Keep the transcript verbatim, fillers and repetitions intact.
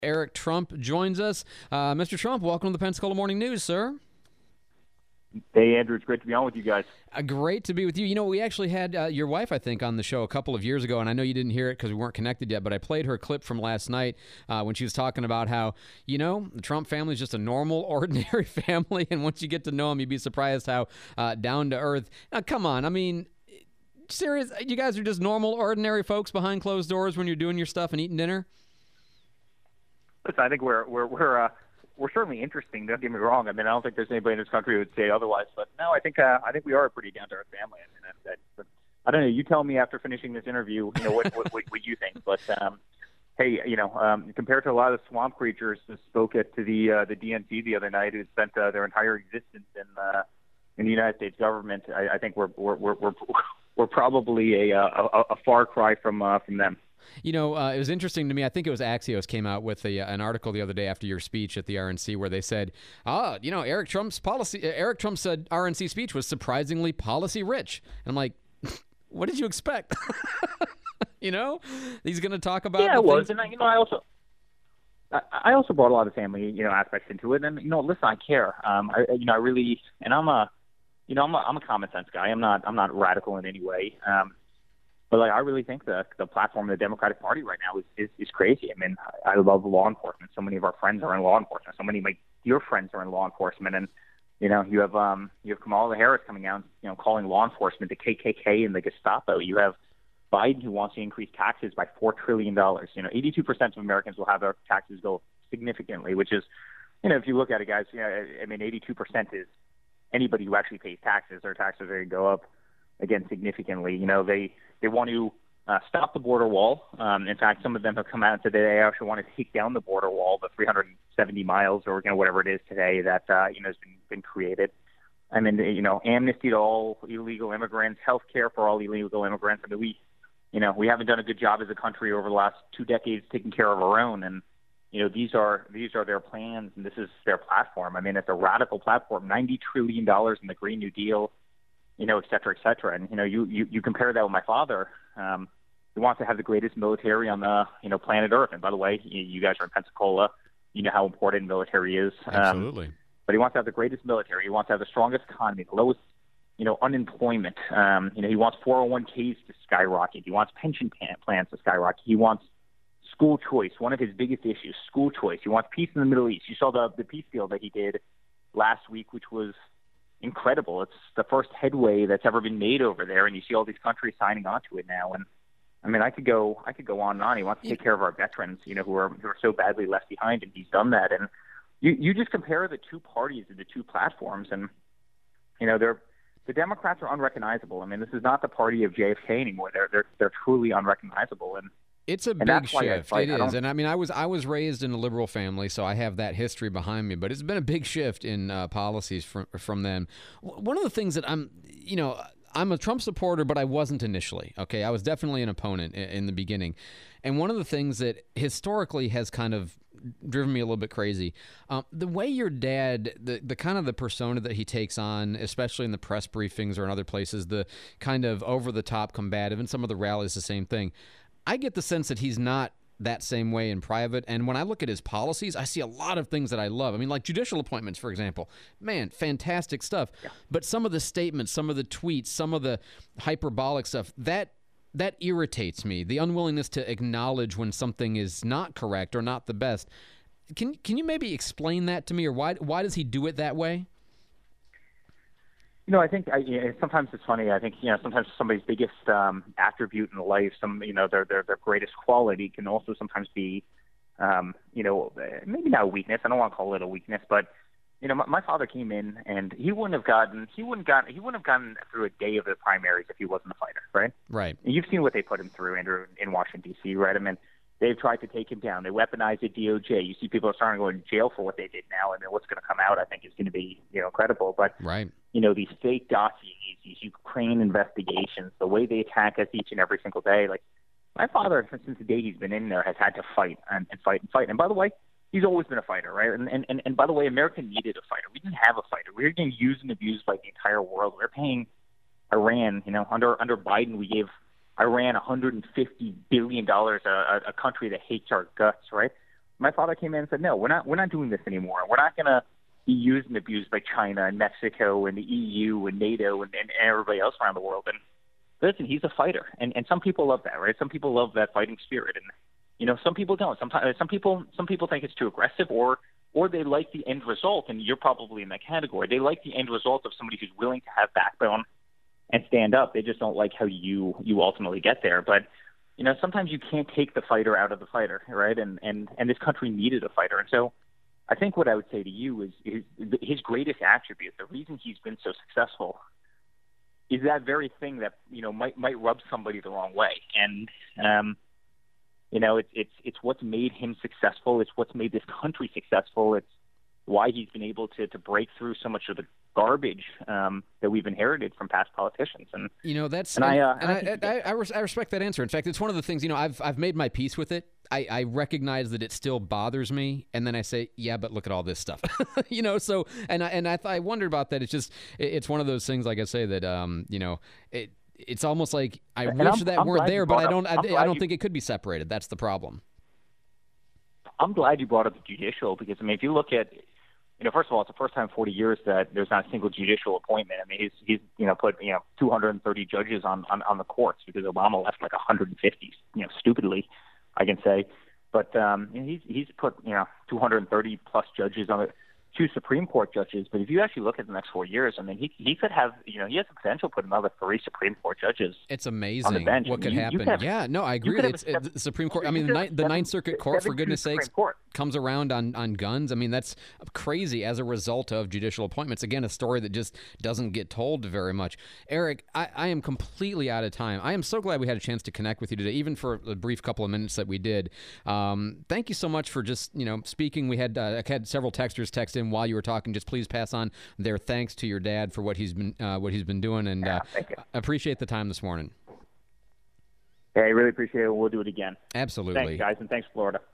Eric Trump joins us. Uh, Mister Trump, welcome to the Pensacola Morning News, sir. Hey, Andrew, it's great to be on with you guys. Uh, great to be with you. You know, we actually had uh, your wife, I think, on the show a couple of years ago, and I know you didn't hear it because we weren't connected yet, but I played her clip from last night uh, when she was talking about how, you know, the Trump family is just a normal, ordinary family, and once you get to know them, you'd be surprised how uh, down to earth. Now, come on. I mean, serious, you guys are just normal, ordinary folks behind closed doors when you're doing your stuff and eating dinner? Listen, I think we're we're we're uh, we're certainly interesting. Don't get me wrong. I mean, I don't think there's anybody in this country who would say otherwise. But no, I think uh, I think we are a pretty down to earth family. I mean, that, that, I don't know. You tell me after finishing this interview, you know, what what, what, what you think. But um, hey, you know, um, compared to a lot of swamp creatures who spoke at to the uh, the D N C the other night, who spent uh, their entire existence in uh, in the United States government, I, I think we're we're we're we're, we're probably a, a a far cry from uh, from them. You know, uh, it was interesting to me. I think it was Axios came out with a, an article the other day after your speech at the R N C where they said, ah, you know, Eric Trump's policy, Eric Trump's uh, R N C speech was surprisingly policy rich. And I'm like, what did you expect? You know, he's going to talk about. Yeah, it was. Things- And, I, you know, I also. I also brought a lot of family, you know, aspects into it, and you know, listen, I care. Um, I, you know, I really, and I'm a, you know, I'm a, I'm a common sense guy. I'm not, I'm not radical in any way. Um, But like, I really think the the platform of the Democratic Party right now is, is, is crazy. I mean, I love law enforcement. So many of our friends are in law enforcement. So many of my dear friends are in law enforcement. And you know, you have um you have Kamala Harris coming out, you know, calling law enforcement the K K K and the Gestapo. You have Biden who wants to increase taxes by four trillion dollars. You know, eighty-two percent of Americans will have their taxes go significantly, which is, you know, if you look at it, guys, you know, I mean, eighty-two percent is anybody who actually pays taxes. Their taxes are going to go up again significantly. You know, they they want to uh, stop the border wall. Um, in fact, some of them have come out today. They actually want to take down the border wall, the three hundred seventy miles or you know whatever it is today that uh, you know has been, been created. I mean, you know, amnesty to all illegal immigrants, health care for all illegal immigrants. I mean, we, you know, we haven't done a good job as a country over the last two decades taking care of our own. And you know, these are these are their plans, and this is their platform. I mean, it's a radical platform. ninety trillion dollars in the Green New Deal. You know, et cetera, et cetera. And, you know, you, you, you compare that with my father. Um, he wants to have the greatest military on the, you know, planet Earth. And by the way, you, you guys are in Pensacola. You know how important military is. Absolutely. Um, but he wants to have the greatest military. He wants to have the strongest economy, the lowest, you know, unemployment. Um, you know, he wants four oh one k's to skyrocket. He wants pension plans to skyrocket. He wants school choice, one of his biggest issues, school choice. He wants peace in the Middle East. You saw the, the peace deal that he did last week, which was incredible. It's the first headway that's ever been made over there, and you see all these countries signing on to it now. And I mean, I could go, I could go on and on. He wants to take care of our veterans, you know, who are who are so badly left behind, and he's done that. And you you just compare the two parties and the two platforms, and you know, they're the Democrats are unrecognizable. I mean, this is not the party of J F K anymore. They're they're they're truly unrecognizable. And it's a big shift. It is. And I mean, I was I was raised in a liberal family, so I have that history behind me, but it's been a big shift in uh, policies from from them. One of the things that I'm, you know, I'm a Trump supporter, but I wasn't initially. Okay, I was definitely an opponent in, in the beginning. And one of the things that historically has kind of driven me a little bit crazy, um, the way your dad, the the kind of the persona that he takes on, especially in the press briefings or in other places, the kind of over the top combative, and some of the rallies, the same thing. I get the sense that he's not that same way in private. And when I look at his policies, I see a lot of things that I love. I mean, like judicial appointments, for example. Man, fantastic stuff. Yeah. But some of the statements, some of the tweets, some of the hyperbolic stuff, that that irritates me. The unwillingness to acknowledge when something is not correct or not the best. Can can you maybe explain that to me, or why why does he do it that way? You know, I think I, you know, sometimes it's funny. I think you know sometimes somebody's biggest um, attribute in life, some you know their their their greatest quality, can also sometimes be, um, you know, maybe not a weakness. I don't want to call it a weakness, but you know, my, my father came in and he wouldn't have gotten he wouldn't got he wouldn't have gotten through a day of the primaries if he wasn't a fighter, right? Right. And you've seen what they put him through, Andrew, in Washington D C, right? I mean, they've tried to take him down. They weaponized the D O J. You see people are starting to go to jail for what they did now. I mean, what's going to come out, I think, is going to be, you know, incredible. But, right. you know, these fake dossiers, these Ukraine investigations, the way they attack us each and every single day. Like, my father, since the day he's been in there, has had to fight and, and fight and fight. And by the way, he's always been a fighter, right? And, and, and, and by the way, America needed a fighter. We didn't have a fighter. We were getting used and abused by the entire world. We we're paying Iran, you know, under under Biden, we gave Iran one hundred fifty billion dollars, a, a country that hates our guts, right? my father came in and said, no, we're not we're not doing this anymore. We're not going to be used and abused by China and Mexico and the E U and NATO and, and everybody else around the world. And listen, he's a fighter, and and some people love that, right? Some people love that fighting spirit, and you know, some people don't. Sometimes some people some people think it's too aggressive, or or they like the end result, and you're probably in that category. They like the end result of somebody who's willing to have backbone and stand up. They just don't like how you you ultimately get there. But you know, sometimes you can't take the fighter out of the fighter, right? And and and this country needed a fighter, and so I think what I would say to you is, is his greatest attribute, the reason he's been so successful, is that very thing that you know might might rub somebody the wrong way, and um, you know it's it's it's what's made him successful. It's what's made this country successful. It's why he's been able to to break through so much of the garbage um, that we've inherited from past politicians. And you know that's and, and, I, uh, and I, I, I, I, res- I respect that answer. In fact, it's one of the things, you know, I've I've made my peace with it. I, I recognize that it still bothers me, and then I say, yeah, but look at all this stuff, you know. So and I and I, I wondered about that. It's just it, it's one of those things, like I say, that um you know it it's almost like I and wish I'm, that I'm weren't there, but I don't I, I don't you, think it could be separated. That's the problem. I'm glad you brought up the judicial, because I mean, if you look at, you know, first of all, it's the first time in forty years that there's not a single judicial appointment. I mean, he's he's you know put you know two hundred thirty judges on, on, on the courts, because Obama left like one hundred fifty, you know, stupidly, I can say. But um, he's he's put you know two hundred thirty plus judges on it, two Supreme Court judges. But if you actually look at the next four years, I mean, he he could have you know he has the potential to put another three Supreme Court judges. It's amazing on the bench. what I mean, could you, happen. you could have, yeah, no, I agree. It's it, the Supreme Court. I mean, the, Ninth, the Ninth Circuit Court, for goodness sakes, Court. comes around on, on guns. I mean, that's crazy as a result of judicial appointments. Again, a story that just doesn't get told very much. Eric, I, I am completely out of time. I am so glad we had a chance to connect with you today, even for a brief couple of minutes that we did. Um, thank you so much for just you know speaking. We had uh, I had several texters text in while you were talking. Just please pass on their thanks to your dad for what he's been uh, what he's been doing, and yeah, uh, I appreciate the time this morning. Yeah, I really appreciate it. We'll do it again. Absolutely. Thanks, guys, and thanks, Florida.